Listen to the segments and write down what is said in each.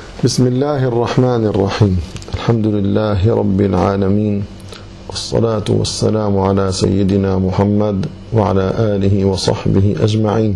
بسم الله الرحمن الرحيم. الحمد لله رب العالمين، والصلاة والسلام على سيدنا محمد وعلى آله وصحبه أجمعين.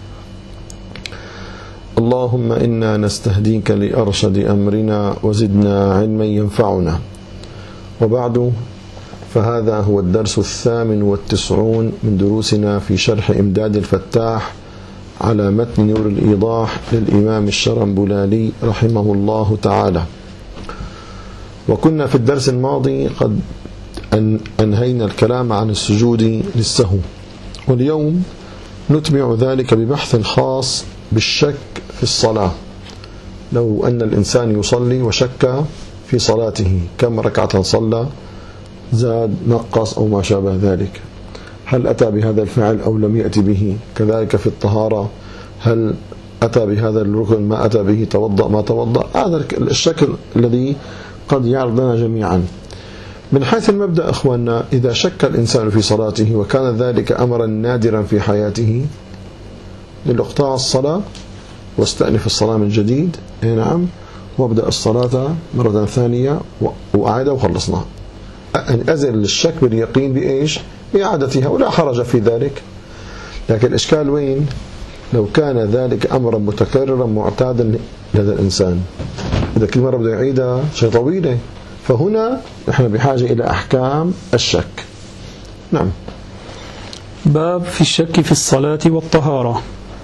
اللهم إنا نستهديك لأرشد أمرنا وزدنا علما ينفعنا. وبعد، فهذا هو الدرس 98 من دروسنا في شرح إمداد الفتاح على متن نور الإيضاح للإمام الشرنبلالي رحمه الله تعالى. وكنا في الدرس الماضي قد أنهينا الكلام عن السجود للسهو، واليوم نتبع ذلك ببحث خاص بالشك في الصلاة. لو أن الإنسان يصلي وشك في صلاته كم ركعة صلى، زاد نقص أو ما شابه ذلك، هل أتى بهذا الفعل أو لم يأتي به؟ كذلك في الطهارة، هل أتى بهذا الركن ما أتى به، توضأ ما توضأ؟ هذا الشكل الذي قد يعرض لنا جميعا. من حيث المبدأ أخواننا، إذا شك الإنسان في صلاته وكان ذلك أمرا نادرا في حياته، للإقطاع الصلاة واستأنف الصلاة من جديد، نعم، وابدأ الصلاة مرة ثانية وأعيدها وخلصنا. أن أزل الشك باليقين بإيش؟ بإعادتها، ولا حرج في ذلك. لكن الإشكال وين؟ لو كان ذلك أمرا متكررا معتادا لهذا الإنسان، إذا كل مرة بده يعيدها شيء طويلة، فهنا نحن بحاجة إلى أحكام الشك. نعم. باب في الشك في الصلاة والطهارة.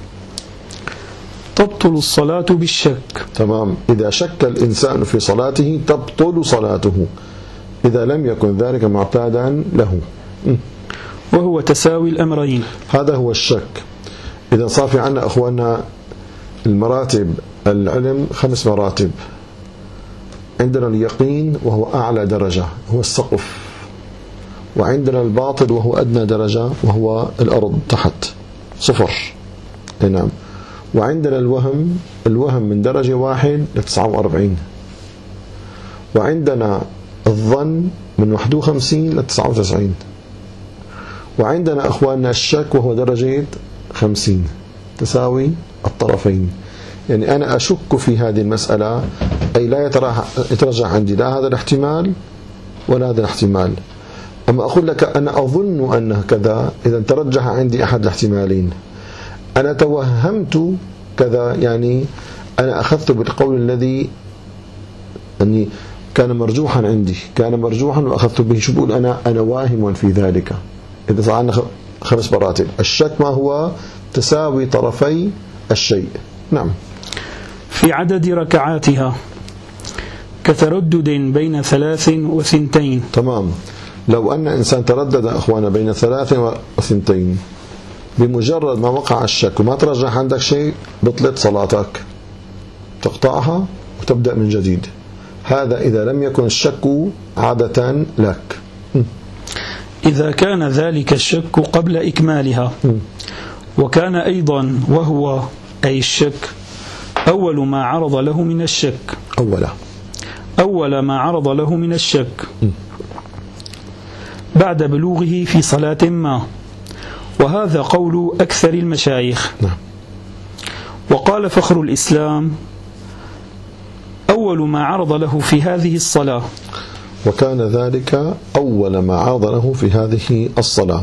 تبطل الصلاة بالشك. تمام. إذا شك الإنسان في صلاته تبطل صلاته إذا لم يكن ذلك معتادا له، وهو تساوي الأمرين. هذا هو الشك. إذا صار في عنا أخواننا المراتب العلم 5 مراتب. عندنا اليقين وهو أعلى درجة، هو السقف، وعندنا الباطل وهو أدنى درجة وهو الأرض تحت 0. نعم. وعندنا الوهم من درجة 1 ل 49. وعندنا الظن من 51 ل 99. وعندنا أخواننا الشك وهو درجة 50، تساوي الطرفين. يعني أنا أشك في هذه المسألة، أي لا يترجح عندي لا هذا الاحتمال ولا هذا الاحتمال. أما أقول لك أنا أظن أنه كذا، إذا ترجح عندي أحد الاحتمالين. أنا توهمت كذا، يعني أنا أخذت بالقول الذي أني كان مرجوحا عندي، كان مرجوحا وأخذت به. شو بقول أنا واهم في ذلك. إذا صار عندنا 5 مراتب. الشك ما هو؟ تساوي طرفي الشيء. نعم. في عدد ركعاتها كتردد بين 3 و2. تمام. لو أن إنسان تردد أخوانا بين 3 و2، بمجرد ما وقع الشك وما ترجح عندك شيء، بطلت صلاتك، تقطعها وتبدأ من جديد. هذا إذا لم يكن الشك عادة لك. إذا كان ذلك الشك قبل إكمالها، وكان أيضا وهو أي الشك أول ما عرض له من الشك، أول ما عرض له من الشك بعد بلوغه في صلاة ما، وهذا قول أكثر المشايخ. وقال فخر الإسلام أول ما عرض له في هذه الصلاة، وكان ذلك أول ما عرض له في هذه الصلاة.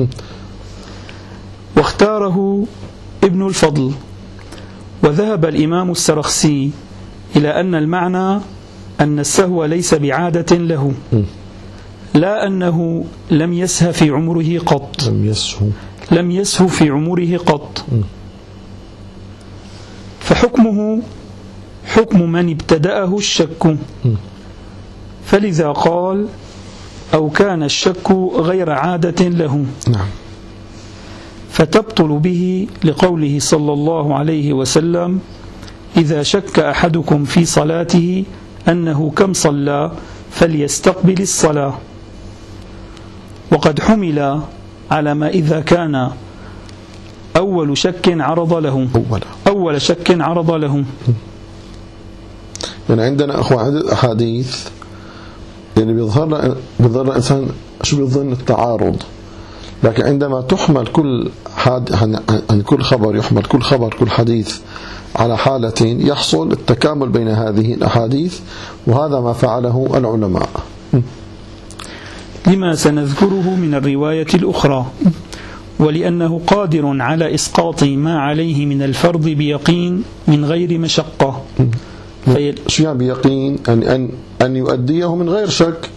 واختاره ابن الفضل. وذهب الإمام السرخسي إلى أن المعنى أن السهو ليس بعادة له، لا أنه لم يسه في عمره قط، لم يسه في عمره قط، فحكمه حكم من ابتدأه الشك. فلذا قال أو كان الشك غير عادة له، فتبطل به لقوله صلى الله عليه وسلم إذا شك أحدكم في صلاته أنه كم صلى فليستقبل الصلاة. وقد حمل على ما إذا كان أول شك عرض له، أول شك عرض له. يعني عندنا أخوة عدد أحاديث، يعني بيظهر الإنسان شو بيظن التعارض، لكن عندما تحمل كل عن كل خبر، يحمل كل خبر كل حديث على حالتين يحصل التكامل بين هذه الأحاديث، وهذا ما فعله العلماء لما سنذكره من الرواية الأخرى، ولأنه قادر على إسقاط ما عليه من الفرض بيقين من غير مشقة. شو يعني بيقين؟ أن يؤديه من غير شك،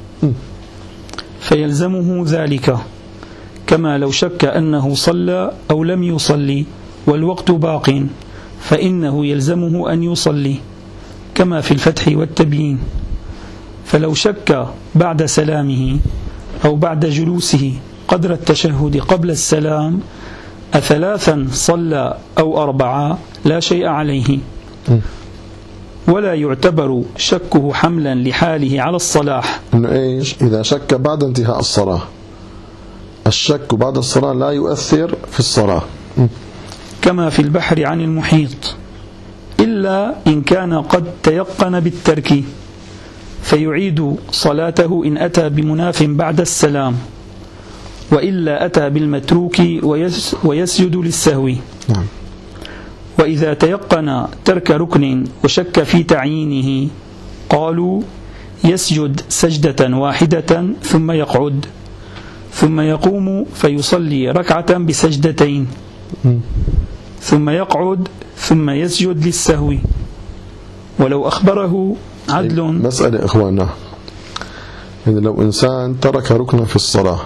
فيلزمه ذلك، كما لو شك أنه صلى أو لم يصلي والوقت باق، فإنه يلزمه أن يصلي، كما في الفتح والتبيين. فلو شك بعد سلامه أو بعد جلوسه قدر التشهد قبل السلام أثلاثا صلى أو أربعة لا شيء عليه، ولا يعتبر شكه حملا لحاله على الصلاح. إنه إيش؟ إذا شك بعد انتهاء الصلاة، الشك بعد الصلاة لا يؤثر في الصلاة، كما في البحر عن المحيط، إلا إن كان قد تيقن بالترك، فيعيد صلاته إن أتى بمناف بعد السلام، وإلا أتى بالمتروك ويسجد للسهو. نعم. وإذا تيقن ترك ركن وشك في تعيينه قالوا يسجد سجدة واحدة ثم يقعد، ثم يقوم فيصلي ركعة بسجدتين، ثم يقعد ثم يسجد للسهو. ولو أخبره عدل. مسألة إخواننا، يعني لو إنسان ترك ركنا في الصلاة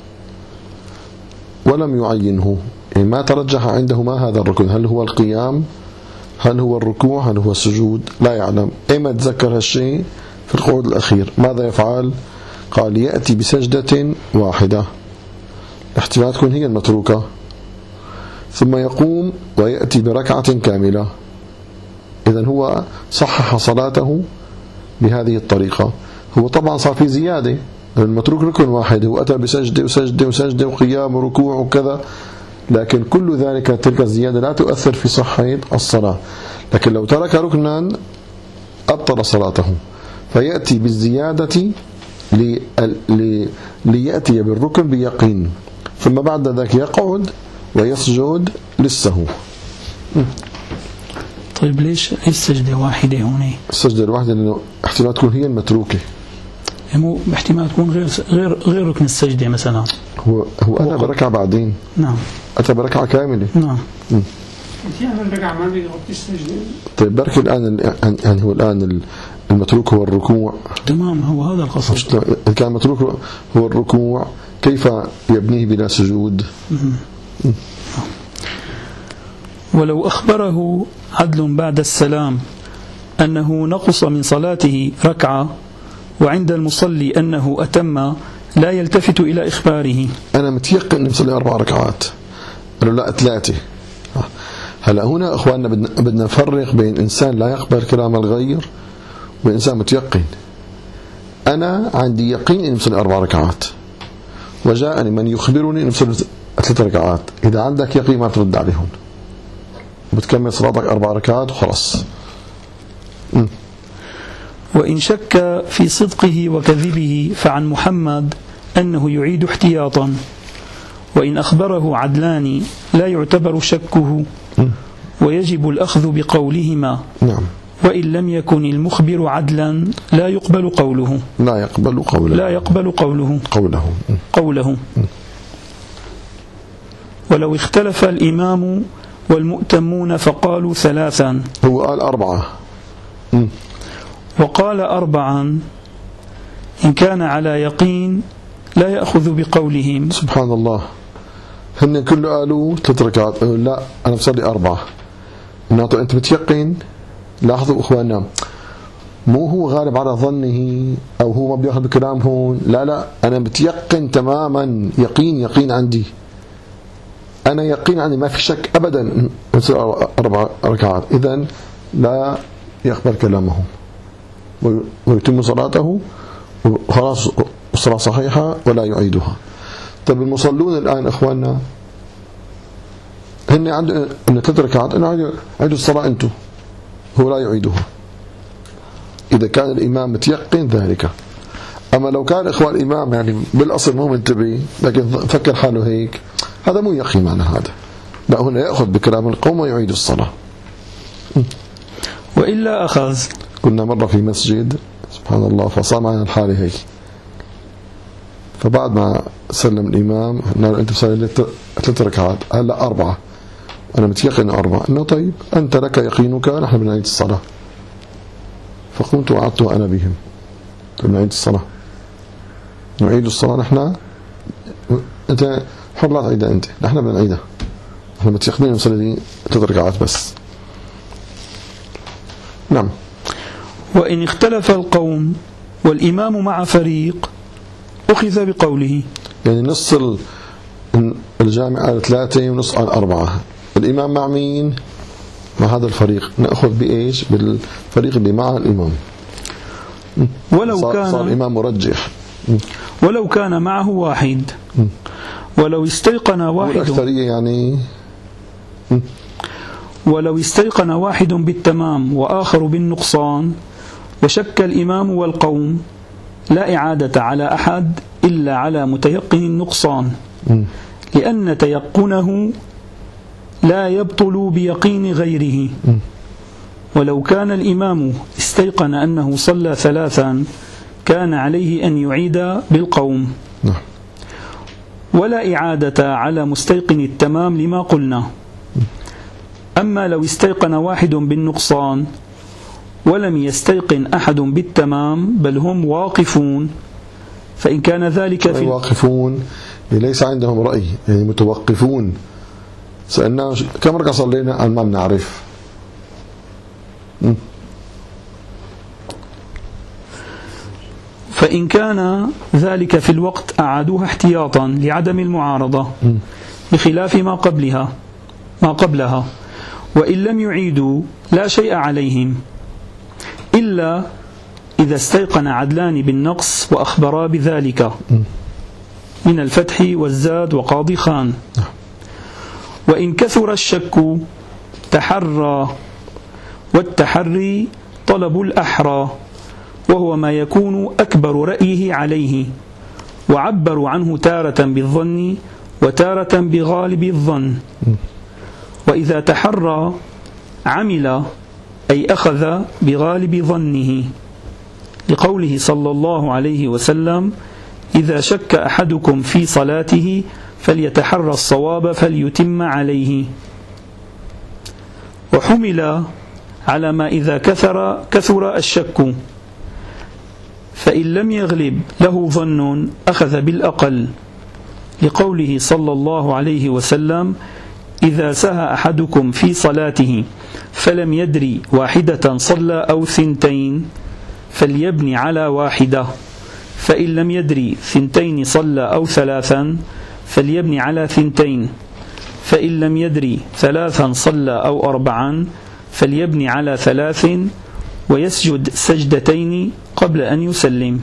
ولم يعينه، يعني ما ترجح عنده ما هذا الركن، هل هو القيام، هل هو الركوع، هل هو السجود، لا يعلم، إما تذكر هالشيء في القعود الأخير، ماذا يفعل؟ قال يأتي بسجدة واحدة، احتمال تكون هي المتروكة، ثم يقوم ويأتي بركعة كاملة. إذن هو صحح صلاته بهذه الطريقة. هو طبعا صار في زيادة، المتروك ركن واحد، هو أتى بسجدة وسجدة وسجدة وقيام وركوع وكذا، لكن كل ذلك تلك الزيادة لا تؤثر في صحة الصلاة. لكن لو ترك ركنا أبطل صلاته، فيأتي بالزيادة ليأتي بالركن بيقين، ثم بعد ذلك يقعد ويسجد للسهو. طيب ليش السجدة واحدة هنا؟ السجدة الواحدة لأنه احتمال تكون هي المتروكة، مو احتمال تكون غير ركن السجدة مثلا. هو أتى بركعة بعدين. نعم. أتى بركعة كاملة. نعم. يعني الركعة ما بيغطي السجدة. طيب بركي الآن يعني هو الآن المتروك هو الركوع. تمام، هو هذا القصد. إذا كان المتروك هو الركوع كيف يبنيه بلا سجود؟ ولو أخبره عدل بعد السلام أنه نقص من صلاته ركعة، وعند المصلي أنه أتم، لا يلتفت إلى إخباره. أنا متيقن أن نصلي 4 ركعات، قالوا لا 3. هلا هنا أخواننا بدنا نفرق بين إنسان لا يقبل كلام الغير وإنسان متيقن. أنا عندي يقين أن نصلي 4 ركعات، وجاءني من يخبرني أن نصلي 3 ركعات. إذا عندك يقين ما ترد عليهم، بتكمل صلاتك 4 ركعات وخلص. وإن شك في صدقه وكذبه فعن محمد أنه يعيد احتياطا، وإن أخبره عدلان لا يعتبر شكه، ويجب الأخذ بقولهما. نعم. وإن لم يكن المخبر عدلا لا يقبل قوله. قوله. ولو اختلف الإمام والمؤتمون فقالوا 3، هو قال 4 وقال 4، إن كان على يقين لا يأخذ بقولهم. سبحان الله، هن كله قالوا 3 ركعات، لا أنا بصلي 4. أنت متيقن. لاحظوا إخواننا، مو هو غالب على ظنه أو هو ما بيأخذ بكلام هون، لا أنا متيقن تماما، يقين عندي، أنا يقين عندي، ما في شك أبدا 4 ركعات. إذن لا يقبل كلامهم ويتم صلاته وخلاص، الصلاة صحيحة ولا يعيدها. طيب المصلون الآن إخواننا هن عندهم 3 ركعات، أنا عيدوا الصلاة أنتم، هو لا يعيدها إذا كان الإمام متيقن ذلك. أما لو كان إخوان الإمام يعني بالأصل مو منتبه لكن فكر حاله هيك، هذا مو يقين معنى هذا، لا هنا يأخذ بكلام القوم ويعيد الصلاة. وإلا أخذ. كنا مرة في مسجد سبحان الله فصار معنا الحالة هيك، فبعد ما سلم الإمام قلنا له أنت بصلي 3 ركعات، هلا 4، أنا متيقن 4. إنه طيب أنت لك يقينك، نحن بنعيد الصلاة. فقمت وقعدت أنا بهم، بنعيد الصلاة، نعيد الصلاة نحن، أنت حر لا تعيدها أنت، نحن بنعيدها، نحن متيقنين نصلي 3 ركعات بس. نعم. وإن اختلف القوم والإمام مع فريق أخذ بقوله، يعني نص الجامع قال 3 ونص قال 4، الإمام مع مين؟ مع هذا الفريق، نأخذ بإيش؟ بالفريق اللي مع الإمام. صار الإمام مرجح. ولو كان معه واحد، ولو استيقن واحد، والأكثرية يعني ولو استيقن واحد بالتمام وآخر بالنقصان وشك الإمام والقوم، لا إعادة على أحد إلا على متيقن النقصان، لأن تيقنه لا يبطل بيقين غيره. ولو كان الإمام استيقن أنه صلى 3 كان عليه أن يعيد بالقوم، ولا إعادة على مستيقن التمام لما قلنا. أما لو استيقن واحد بالنقصان ولم يستيقن أحد بالتمام بل هم واقفون، فإن كان ذلك في واقفون ليس عندهم رأي، يعني متوقفون. سألنا كم ركعة صلينا؟ قال ما بنعرف. فإن كان ذلك في الوقت أعادوها احتياطا لعدم المعارضة، بخلاف ما قبلها. وإن لم يعيدوا لا شيء عليهم، إلا إذا استيقن عدلان بالنقص وأخبرا بذلك من الفتح والزاد وقاضي خان. وإن كثر الشك تحرى، والتحري طلب الأحرى، وهو ما يكون أكبر رأيه عليه، وعبروا عنه تارة بالظن وتارة بغالب الظن. وإذا تحرى عمل أي أخذ بغالب ظنه، لقوله صلى الله عليه وسلم: إذا شك أحدكم في صلاته فليتحرى الصواب فليتم عليه. وحمل على ما إذا كثر الشك، فإن لم يغلب له ظن أخذ بالأقل، لقوله صلى الله عليه وسلم: إذا سهى أحدكم في صلاته فلم يدري 1 صلى أو 2 فليبني على 1، فإن لم يدري 2 صلى أو 3 فليبني على 2، فإن لم يدري 3 صلى أو 4 فليبني على 3، ويسجد سجدتين قبل أن يسلم.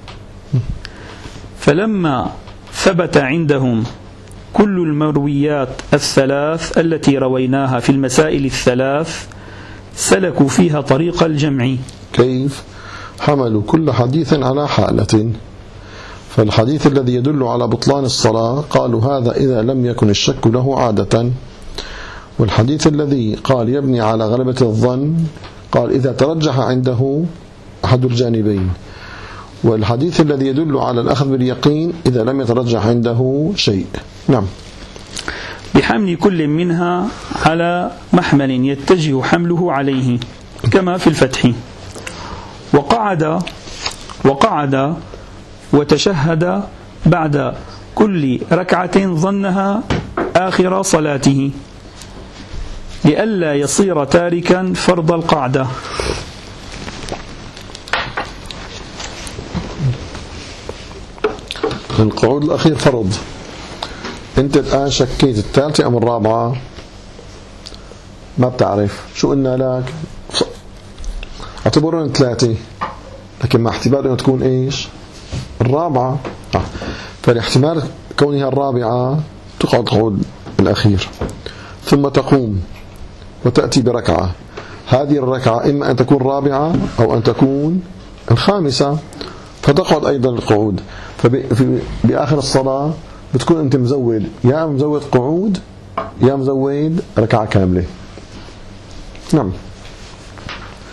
فلما ثبت عندهم كل المرويات 3 التي رويناها في المسائل 3 سلكوا فيها طريق الجمع. كيف؟ حملوا كل حديث على حالة، فالحديث الذي يدل على بطلان الصلاة قالوا هذا إذا لم يكن الشك له عادة، والحديث الذي قال يبني على غلبة الظن قال إذا ترجح عنده أحد الجانبين، والحديث الذي يدل على الأخذ باليقين إذا لم يترجح عنده شيء. نعم. بحمل كل منها على محمل يتجه حمله عليه، كما في الفتح. وقعد وتشهد بعد كل ركعة ظنها آخر صلاته، لئلا يصير تاركا فرض القعدة. القعود الأخير فرض. أنت الآن شكيت 3 أم 4، ما بتعرف شو قلنا لك، اعتبرون 3، لكن مع احتمال أنه تكون إيش 4. فالاحتمال كونها 4 تقعد قعود الأخير، ثم تقوم وتأتي بركعة. هذه الركعة إما أن تكون 4 أو أن تكون 5، فتقعد أيضا القعود. فبآخر الصلاة بتكون أنت مزود، يا مزود قعود يا مزود ركعة كاملة. نعم.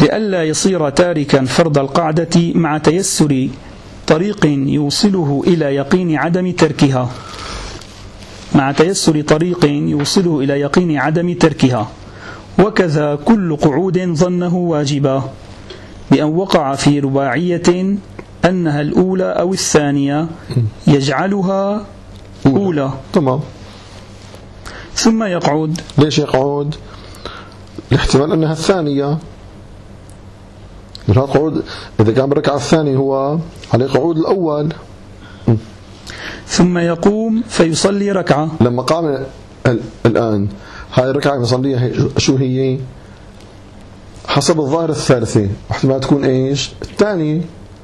لئلا يصير تاركا فرض القاعدة مع تيسر طريق يوصله إلى يقين عدم تركها، مع تيسر طريق يوصله إلى يقين عدم تركها. وكذا كل قعود ظنه واجبا بأن وقع في رباعية أنها الأولى أو الثانية يجعلها أولى. تمام. ثم يقعد. ليش يقعد؟ الاحتمال أنها الثانية. قعود إذا كان بالركعة الثانية هو عليه قعود الأول. ثم يقوم فيصلي ركعة. لما قام الآن هاي الركعة يصليها شو هي؟ حسب الظاهر الثالثة، واحتمال تكون إيش؟ الثانية.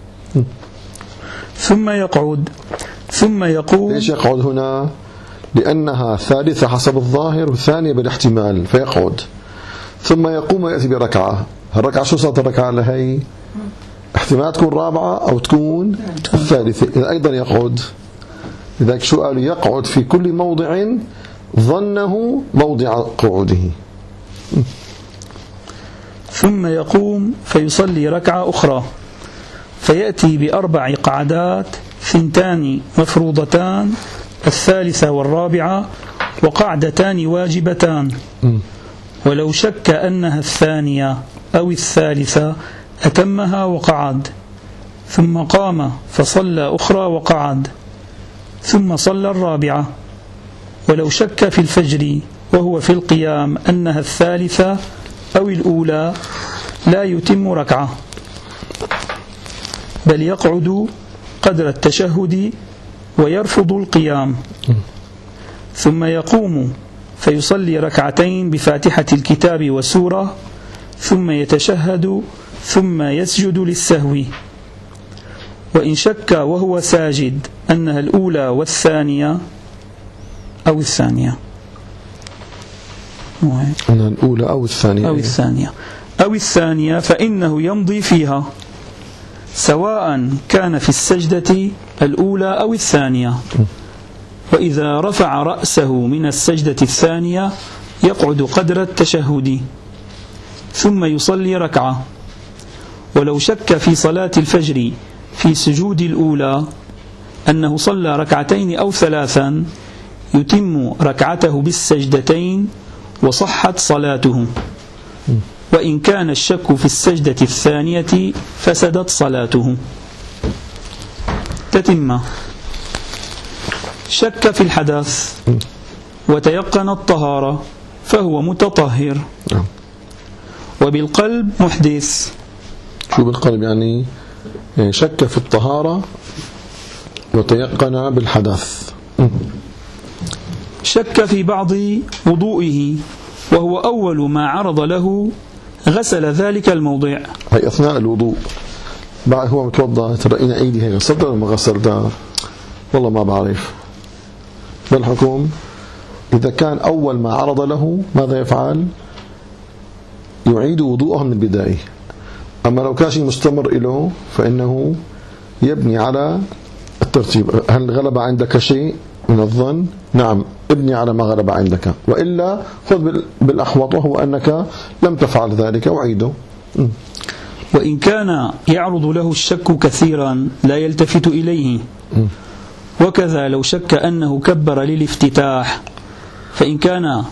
ثم يقعد. ثم يقوم. ليش يقعد هنا؟ لأنها ثالثة حسب الظاهر والثانية بالاحتمال فيقعد. ثم يقوم ويأتي بركعة. الركعة شو صارت الركعة لهي؟ احتمال تكون رابعة أو تكون الثالثة، إذا أيضا يقعد. لذلك شو قالوا؟ يقعد في كل موضع ظنه موضع قعوده. ثم يقوم فيصلي ركعة أخرى فيأتي بأربع قعدات، 2 مفروضتان، الثالثة والرابعة، وقعدتان واجبتان. ولو شك أنها الثانية أو الثالثة أتمها وقعد، ثم قام فصلى أخرى وقعد، ثم صلى الرابعة. ولو شك في الفجر وهو في القيام أنها الثالثة أو الأولى لا يتم ركعة، بل يقعد قدر التشهد ويرفض القيام. ثم يقوم فيصلي ركعتين بفاتحة الكتاب وسورة، ثم يتشهد، ثم يسجد للسهو. وإن شك وهو ساجد أنها الأولى والثانية أو الثانية، أنها الأولى أو الثانية فإنه يمضي فيها، سواء كان في السجدة الأولى أو الثانية. وإذا رفع رأسه من السجدة الثانية يقعد قدر التشهد، ثم يصلي ركعة. ولو شك في صلاة الفجر في سجود الأولى أنه صلى ركعتين أو 3 يتم ركعته بالسجدتين وصحت صلاته. وإن كان الشك في السجدة الثانية فسدت صلاته. تتمة. شك في الحدث وتيقن الطهارة فهو متطهر. وبالقلب محدث. شو بالقلب يعني شك في الطهارة وتيقن بالحدث. شك في بعض وضوئه وهو أول ما عرض له غسل ذلك الموضع. هي أثناء الوضوء بعد هو متوضأ ترقينا أيدي هي غسلتها ولا ما غسلتها؟ والله ما بعرف. بالحكم إذا كان أول ما عرض له ماذا يفعل؟ يعيد وضوءه من البداية. أما لو كان شيء مستمر له فإنه يبني على الترتيب. هل غلب عندك شيء من الظن؟ نعم، ابني على ما غلب عندك، وإلا خذ بالأحوط وهو أنك لم تفعل ذلك وعيده. وإن كان يعرض له الشك كثيرا لا يلتفت إليه. وكذا لو شك أنه كبر للافتتاح، فإن كان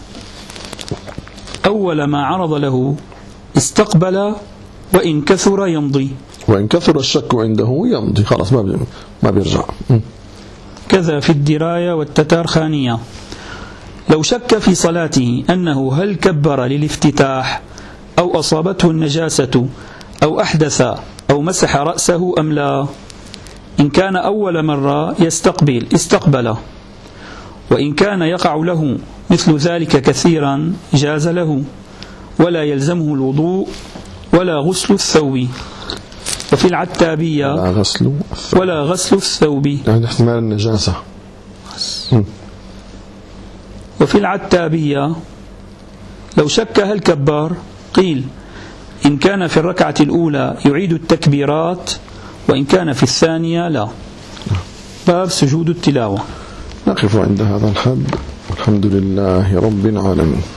أول ما عرض له استقبل، وإن كثر يمضي. وإن كثر الشك عنده يمضي، خلاص ما بيرجع. كذا في الدراية والتتارخانية. لو شك في صلاته أنه هل كبر للافتتاح أو أصابته النجاسة أو أحدث أو مسح رأسه أم لا، إن كان أول مرة استقبل، وإن كان يقع له مثل ذلك كثيرا جاز له، ولا يلزمه الوضوء ولا غسل الثوب. وفي العتابية ولا غسل الثوب يعني احتمال النجاسة. وفي العتابية لو شك هل كبر قيل إن كان في الركعة الأولى يعيد التكبيرات، وإن كان في الثانية لا. باب سجود التلاوة. نقف عند هذا الحد، والحمد لله رب العالمين.